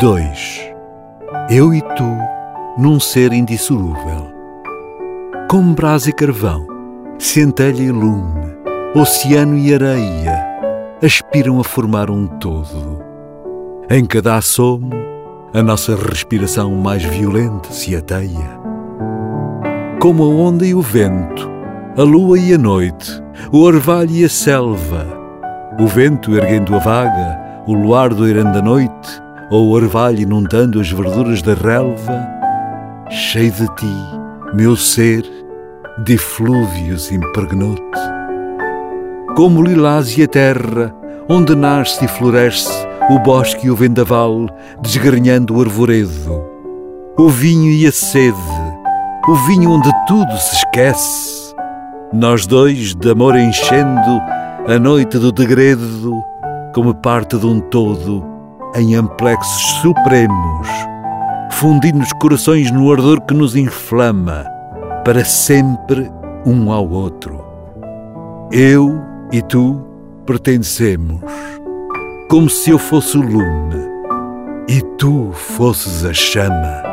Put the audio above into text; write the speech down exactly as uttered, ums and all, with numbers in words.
dois, eu e tu, num ser indissolúvel. Como brasa e carvão, centelha e lume, oceano e areia, aspiram a formar um todo. Em cada assomo, a nossa respiração mais violenta se ateia. Como a onda e o vento, a lua e a noite, o orvalho e a selva, o vento erguendo a vaga, o luar doirando a noite, ou o orvalho inundando as verduras da relva, cheio de ti, meu ser, de eflúvios impregnou-te. Como o lilás e a terra, onde nasce e floresce o bosque e o vendaval, desgrenhando o arvoredo, o vinho e a sede, o vinho onde tudo se esquece. Nós dois, de amor enchendo a noite do degredo, como parte de um todo, em amplexos supremos, fundindo os corações no ardor que nos inflama, para sempre um ao outro. Eu e tu pertencemos, como se eu fosse o lume e tu fosses a chama.